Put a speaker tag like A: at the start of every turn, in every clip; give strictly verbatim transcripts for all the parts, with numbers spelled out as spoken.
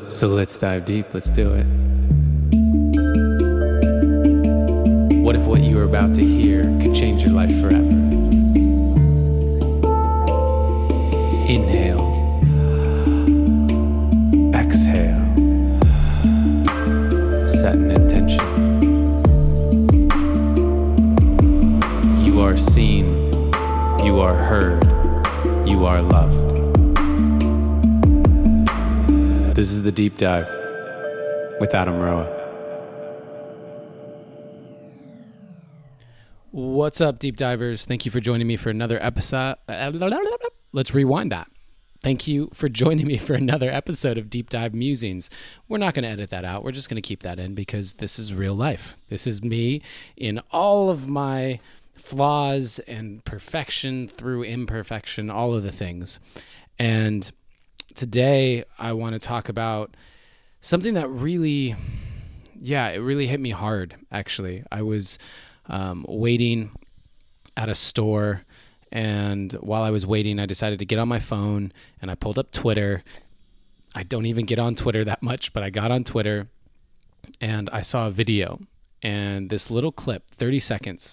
A: So let's dive deep. Let's do it. What if what you are about to hear could change your life forever? Inhale. Exhale. Set an intention. You are seen. You are heard. You are loved. This is The Deep Dive with Adam Roa. What's up, Deep Divers? Thank you for joining me for another episode. Let's rewind that. Thank you for joining me for another episode of Deep Dive Musings. We're not going to edit that out. We're just going to keep that in because this is real life. This is me in all of my flaws and perfection through imperfection, all of the things. And today I want to talk about something that really, yeah, it really hit me hard, actually. I was um, waiting at a store, and while I was waiting, I decided to get on my phone, and I pulled up Twitter. I don't even get on Twitter that much, but I got on Twitter, and I saw a video, and this little clip, thirty seconds,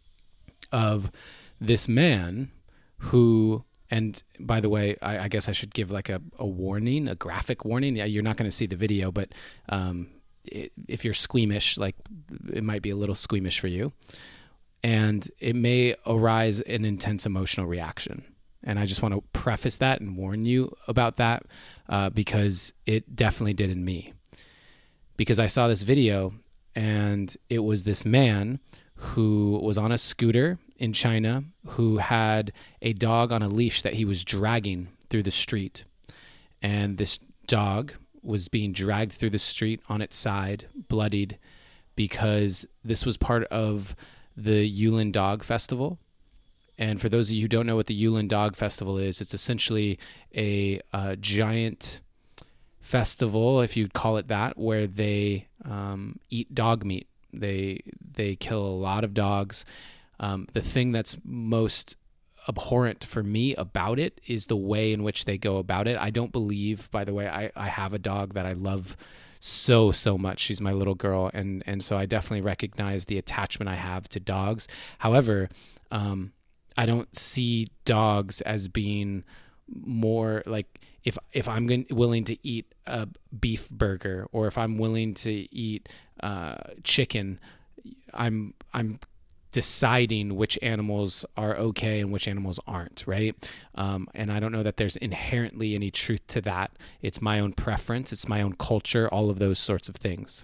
A: of this man who... And by the way, I, I guess I should give like a, a warning, a graphic warning. Yeah, you're not going to see the video, but um, it, if you're squeamish, like it might be a little squeamish for you. And it may arise an intense emotional reaction. And I just want to preface that and warn you about that uh, because it definitely did in me. Because I saw this video and it was this man who was on a scooter in China who had a dog on a leash that he was dragging through the street. And this dog was being dragged through the street on its side, bloodied, because this was part of the Yulin Dog Festival. And for those of you who don't know what the Yulin Dog Festival is, it's essentially a, a giant festival, if you'd call it that, where they um, eat dog meat. They they kill a lot of dogs. Um, the thing that's most abhorrent for me about it is the way in which they go about it. I don't believe, by the way, I, I have a dog that I love so, so much. She's my little girl. And, and so I definitely recognize the attachment I have to dogs. However, um, I don't see dogs as being more like, if if I'm going, willing to eat a beef burger, or if I'm willing to eat uh, chicken, I'm I'm deciding which animals are okay and which animals aren't, right? Um, and I don't know that there's inherently any truth to that. It's my own preference. It's my own culture, all of those sorts of things.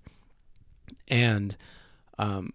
A: And um,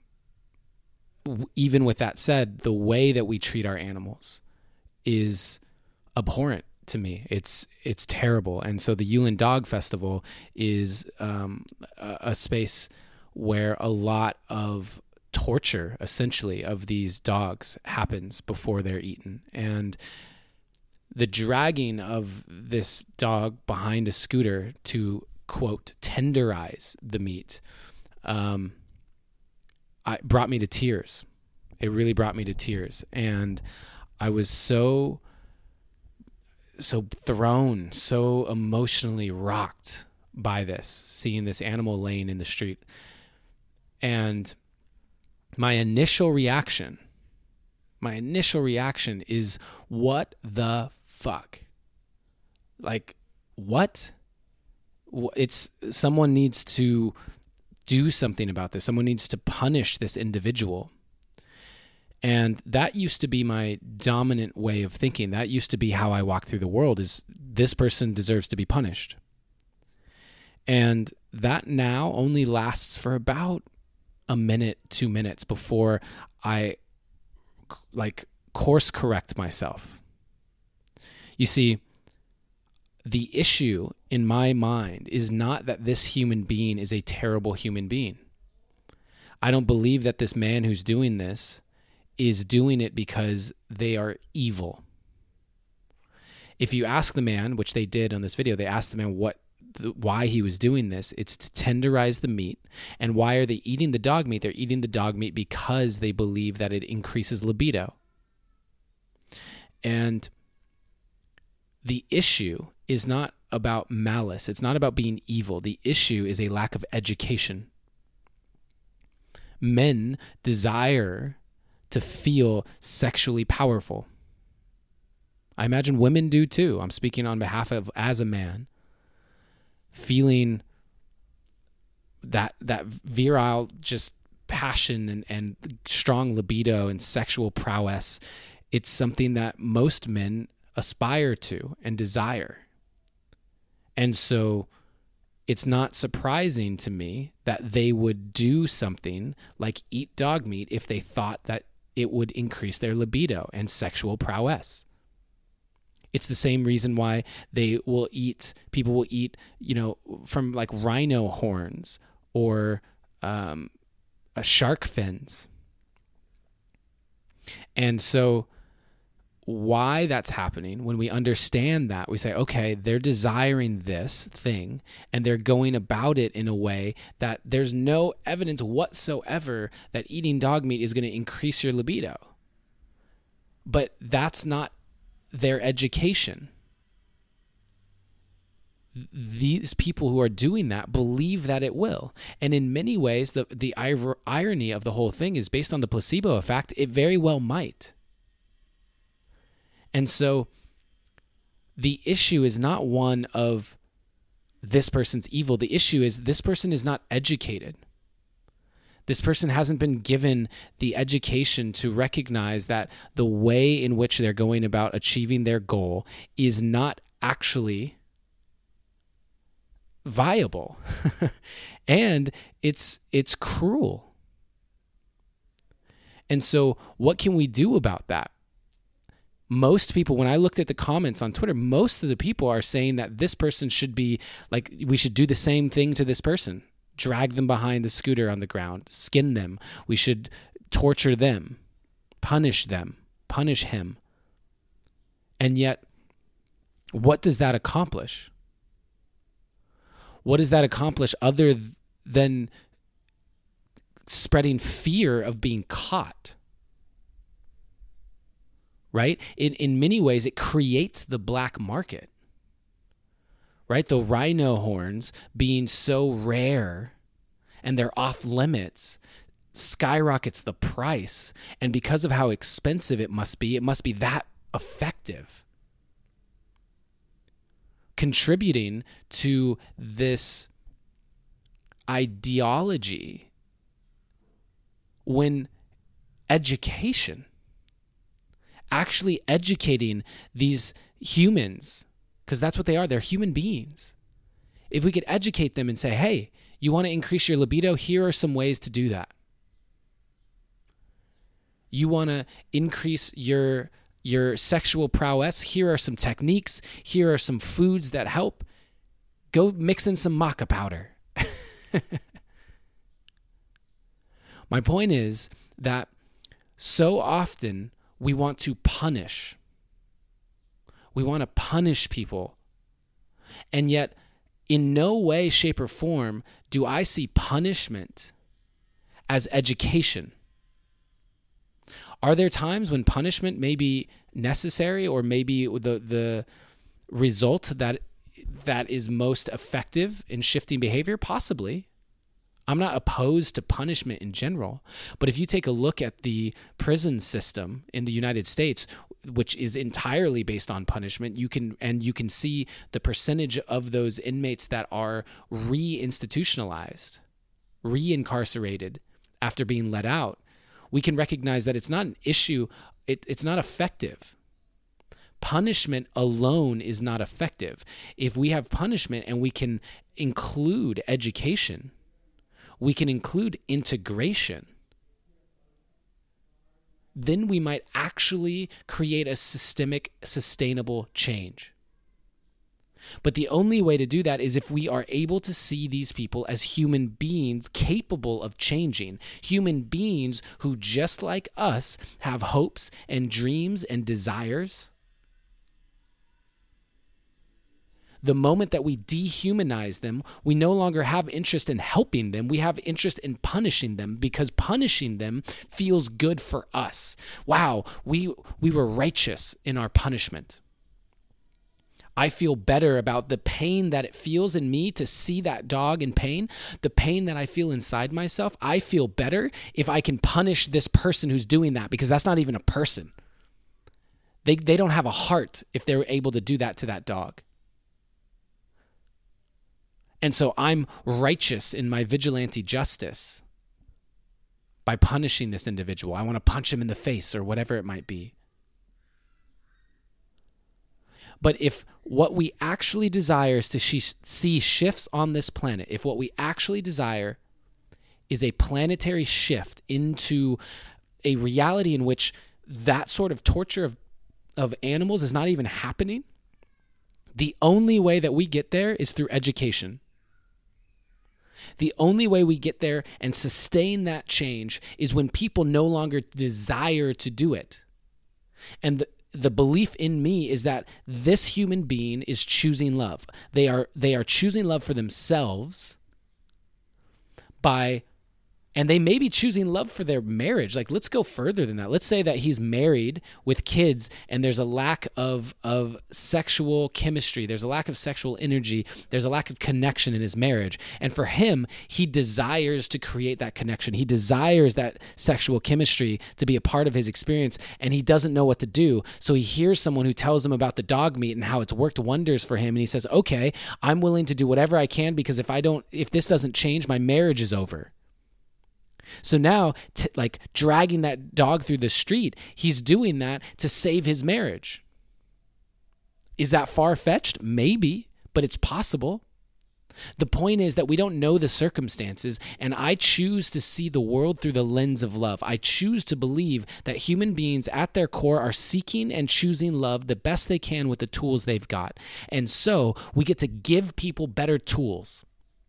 A: w- even with that said, the way that we treat our animals is abhorrent to me. It's it's terrible. And so the Yulin Dog Festival is um, a, a space where a lot of torture, essentially, of these dogs happens before they're eaten. And the dragging of this dog behind a scooter to, quote, tenderize the meat um, I, brought me to tears. It really brought me to tears. And I was so... so thrown, so emotionally rocked by this, seeing this animal laying in the street. And my initial reaction, my initial reaction is, what the fuck? Like, what? It's, someone needs to do something about this. Someone needs to punish this individual. And that used to be my dominant way of thinking. That used to be how I walk through the world, is this person deserves to be punished. And that now only lasts for about a minute, two minutes before I like course correct myself. You see, the issue in my mind is not that this human being is a terrible human being. I don't believe that this man who's doing this is doing it because they are evil. If you ask the man, which they did on this video, they asked the man what, the, why he was doing this. It's to tenderize the meat. And why are they eating the dog meat? They're eating the dog meat because they believe that it increases libido. And the issue is not about malice. It's not about being evil. The issue is a lack of education. Men desire to feel sexually powerful. I imagine women do too. I'm speaking on behalf of, as a man, feeling that that virile just passion and, and strong libido and sexual prowess. It's something that most men aspire to and desire. And so it's not surprising to me that they would do something like eat dog meat if they thought that it would increase their libido and sexual prowess. It's the same reason why they will eat, people will eat, you know, from like rhino horns or um, a shark fins. And so why that's happening, when we understand that, we say, okay, they're desiring this thing and they're going about it in a way that there's no evidence whatsoever that eating dog meat is going to increase your libido. But that's not their education. These people who are doing that believe that it will. And in many ways, the, the ir- irony of the whole thing is based on the placebo effect. It very well might. And so the issue is not one of this person's evil. The issue is this person is not educated. This person hasn't been given the education to recognize that the way in which they're going about achieving their goal is not actually viable. And it's it's cruel. And so what can we do about that? Most people, when I looked at the comments on Twitter, most of the people are saying that this person should be like, we should do the same thing to this person. Drag them behind the scooter on the ground, skin them. We should torture them, punish them, punish him. And yet, what does that accomplish? What does that accomplish other th- than spreading fear of being caught? Right? In in many ways, it creates the black market. Right? The rhino horns being so rare and they're off limits skyrockets the price. And because of how expensive it must be, it must be that effective. Contributing to this ideology when education, actually educating these humans, because that's what they are. They're human beings. If we could educate them and say, hey, you want to increase your libido? Here are some ways to do that. You want to increase your, your sexual prowess? Here are some techniques. Here are some foods that help. Go mix in some maca powder. My point is that so often we want to punish. We want to punish people. And yet, in no way, shape, or form do I see punishment as education. Are there times when punishment may be necessary or maybe the the result that that is most effective in shifting behavior? Possibly. I'm not opposed to punishment in general, but if you take a look at the prison system in the United States, which is entirely based on punishment, you can and you can see the percentage of those inmates that are re-institutionalized, re-incarcerated after being let out. We can recognize that it's not an issue, it, it's not effective. Punishment alone is not effective. If we have punishment and we can include education, we can include integration, then we might actually create a systemic, sustainable change. But the only way to do that is if we are able to see these people as human beings capable of changing, human beings who, just like us, have hopes and dreams and desires. The moment that we dehumanize them, we no longer have interest in helping them. We have interest in punishing them because punishing them feels good for us. Wow, we we were righteous in our punishment. I feel better about the pain that it feels in me to see that dog in pain, the pain that I feel inside myself. I feel better if I can punish this person who's doing that, because that's not even a person. They they don't have a heart if they're able to do that to that dog. And so I'm righteous in my vigilante justice by punishing this individual. I want to punch him in the face or whatever it might be. But if what we actually desire is to see shifts on this planet, if what we actually desire is a planetary shift into a reality in which that sort of torture of, of animals is not even happening, the only way that we get there is through education. The only way we get there and sustain that change is when people no longer desire to do it. And the The belief in me is that this human being is choosing love. They are they are choosing love for themselves by, and they may be choosing love for their marriage. Like, let's go further than that. Let's say that he's married with kids and there's a lack of, of sexual chemistry. There's a lack of sexual energy. There's a lack of connection in his marriage. And for him, he desires to create that connection. He desires that sexual chemistry to be a part of his experience, and he doesn't know what to do. So he hears someone who tells him about the dog meat and how it's worked wonders for him. And he says, okay, I'm willing to do whatever I can, because if I don't, if this doesn't change, my marriage is over. So now, t- like dragging that dog through the street, he's doing that to save his marriage. Is that far-fetched? Maybe, but it's possible. The point is that we don't know the circumstances, and I choose to see the world through the lens of love. I choose to believe that human beings at their core are seeking and choosing love the best they can with the tools they've got. And so we get to give people better tools.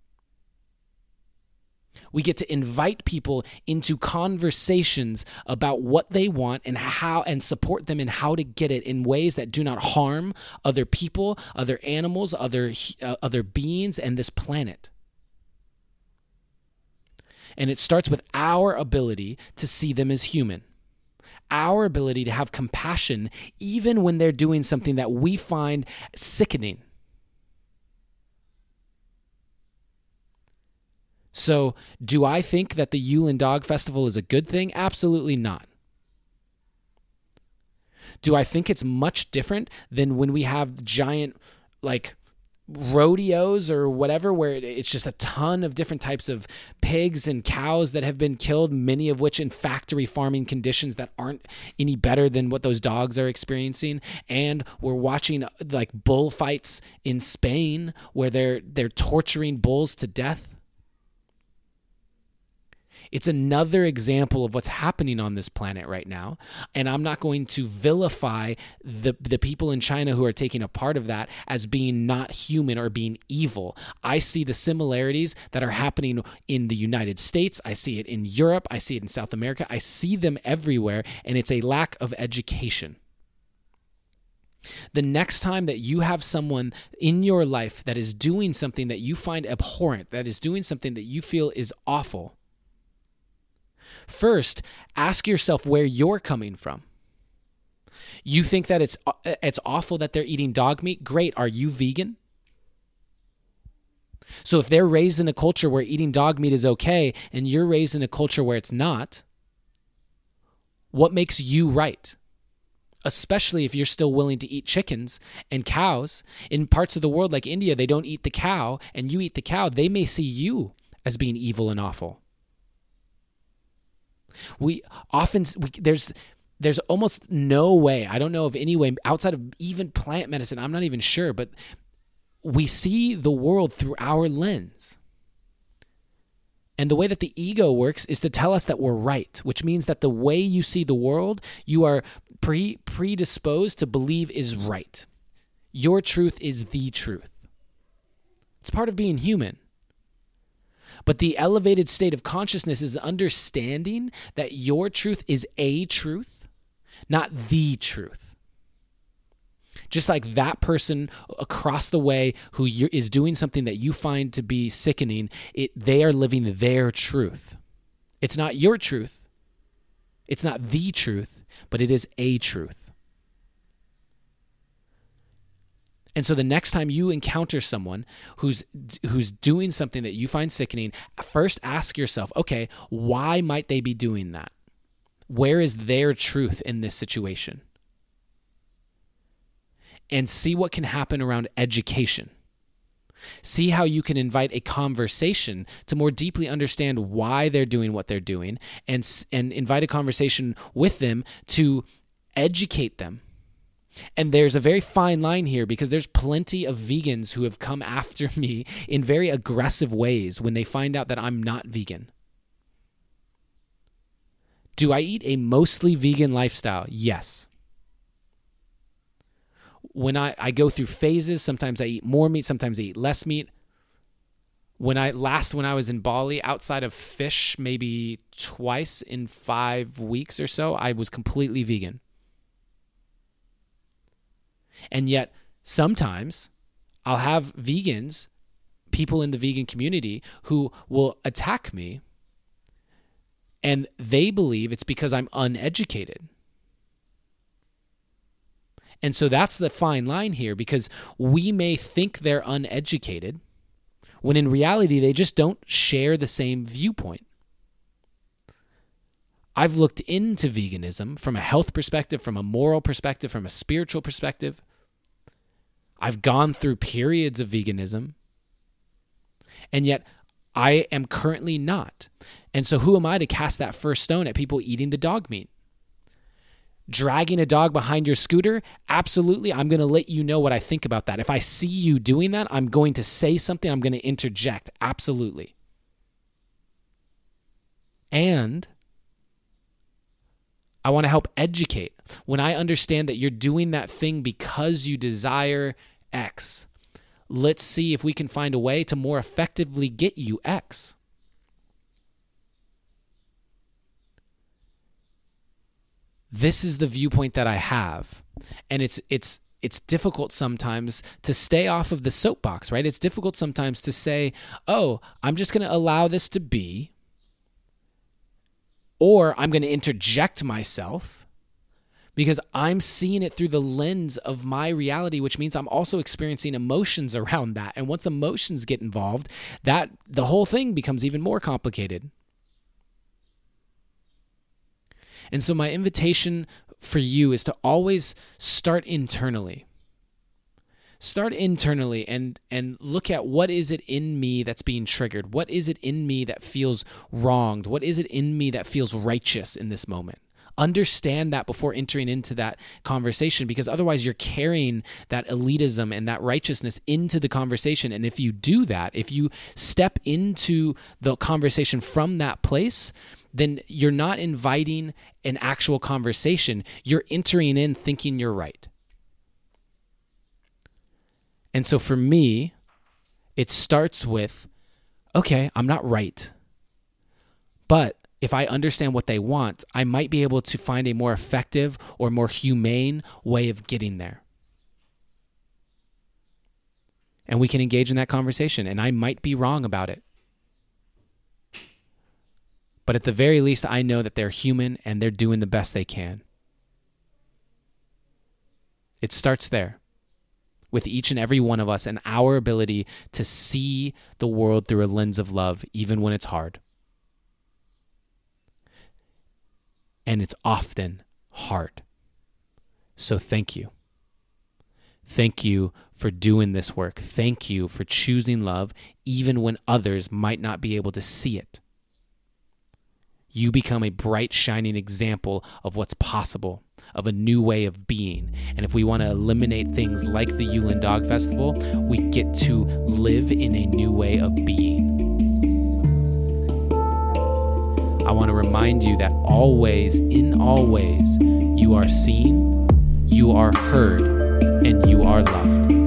A: We get to invite people into conversations about what they want and how, and support them in how to get it in ways that do not harm other people, other animals, other uh, other beings, and this planet. And it starts with our ability to see them as human. Our ability to have compassion even when they're doing something that we find sickening. So, do I think that the Yulin Dog Festival is a good thing? Absolutely not. Do I think it's much different than when we have giant, like, rodeos or whatever, where it's just a ton of different types of pigs and cows that have been killed, many of which in factory farming conditions that aren't any better than what those dogs are experiencing? And we're watching, like, bullfights in Spain where they're they're torturing bulls to death. It's another example of what's happening on this planet right now. And I'm not going to vilify the, the people in China who are taking a part of that as being not human or being evil. I see the similarities that are happening in the United States. I see it in Europe. I see it in South America. I see them everywhere, and it's a lack of education. The next time that you have someone in your life that is doing something that you find abhorrent, that is doing something that you feel is awful, first, ask yourself where you're coming from. You think that it's it's awful that they're eating dog meat? Great. Are you vegan? So if they're raised in a culture where eating dog meat is okay and you're raised in a culture where it's not, what makes you right? Especially if you're still willing to eat chickens and cows. In parts of the world like India, they don't eat the cow, and you eat the cow. They may see you as being evil and awful. We often, we, there's there's almost no way, I don't know of any way, outside of even plant medicine, I'm not even sure, but we see the world through our lens. And the way that the ego works is to tell us that we're right, which means that the way you see the world, you are pre predisposed to believe is right. Your truth is the truth. It's part of being human. But the elevated state of consciousness is understanding that your truth is a truth, not the truth. Just like that person across the way who is doing something that you find to be sickening, it, they are living their truth. It's not your truth. It's not the truth, but it is a truth. And so the next time you encounter someone who's who's doing something that you find sickening, first ask yourself, okay, why might they be doing that? Where is their truth in this situation? And see what can happen around education. See how you can invite a conversation to more deeply understand why they're doing what they're doing, and, and invite a conversation with them to educate them. And there's a very fine line here, because there's plenty of vegans who have come after me in very aggressive ways when they find out that I'm not vegan. Do I eat a mostly vegan lifestyle? Yes. When I, I go through phases, sometimes I eat more meat, sometimes I eat less meat. When I last when I was in Bali, outside of fish, maybe twice in five weeks or so, I was completely vegan. And yet, sometimes I'll have vegans, people in the vegan community, who will attack me, and they believe it's because I'm uneducated. And so that's the fine line here, because we may think they're uneducated, when in reality, they just don't share the same viewpoint. I've looked into veganism from a health perspective, from a moral perspective, from a spiritual perspective. I've gone through periods of veganism, and yet I am currently not. And so who am I to cast that first stone at people eating the dog meat? Dragging a dog behind your scooter? Absolutely. I'm going to let you know what I think about that. If I see you doing that, I'm going to say something. I'm going to interject. Absolutely. And I want to help educate. When I understand that you're doing that thing because you desire X, let's see if we can find a way to more effectively get you X. This is the viewpoint that I have. And it's it's it's difficult sometimes to stay off of the soapbox, right? It's difficult sometimes to say, oh, I'm just going to allow this to be, or I'm going to interject myself, because I'm seeing it through the lens of my reality, which means I'm also experiencing emotions around that. And once emotions get involved, that the whole thing becomes even more complicated. And so my invitation for you is to always start internally. Start internally and and look at, what is it in me that's being triggered? What is it in me that feels wronged? What is it in me that feels righteous in this moment? Understand that before entering into that conversation, because otherwise you're carrying that elitism and that righteousness into the conversation. And if you do that, if you step into the conversation from that place, then you're not inviting an actual conversation. You're entering in thinking you're right. And so for me, it starts with, okay, I'm not right. But if I understand what they want, I might be able to find a more effective or more humane way of getting there. And we can engage in that conversation, and I might be wrong about it. But at the very least, I know that they're human and they're doing the best they can. It starts there, with each and every one of us and our ability to see the world through a lens of love, even when it's hard. And it's often hard. So thank you. Thank you for doing this work. Thank you for choosing love, even when others might not be able to see it. You become a bright, shining example of what's possible, of a new way of being. And if we want to eliminate things like the Yulin Dog Festival, we get to live in a new way of being. I want to remind you that always, in all ways, you are seen, you are heard, and you are loved.